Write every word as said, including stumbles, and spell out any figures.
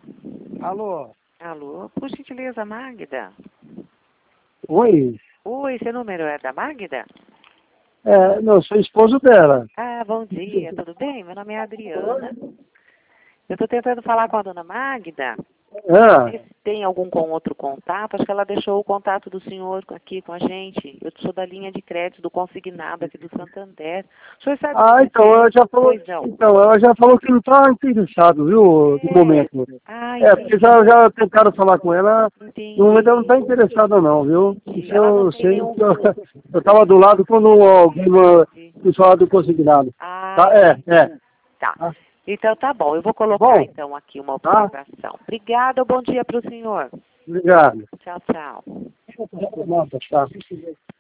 Alô? Alô? Por gentileza, Magda? Oi? Oi, seu número é da Magda? É, não, sou esposo dela. Ah, bom dia, tudo bem? Meu nome é Adriana. Eu estou tentando falar com a dona Magda. Ah, Se tem algum com outro contato, acho que ela deixou o contato do senhor aqui com a gente. Eu sou da linha de crédito do consignado aqui do Santander. O senhor sabe ah me então dizer? ela já falou. Pois não. Então, ela já falou que não está interessado, viu, de É. momento. Ah, É, porque entendi. já, já tentaram falar com ela, no momento ela não está Entendi. interessada não, viu? Entendi. Isso Ela não eu tem sei, nenhum... eu estava do lado quando alguém me falou do consignado. Ah, Tá, é, é. entendi. Tá. Tá Então tá bom. Eu vou colocar bom? então aqui uma Tá? observação. Obrigada, bom dia para o senhor. Obrigado. Tchau, tchau. Nossa, tá.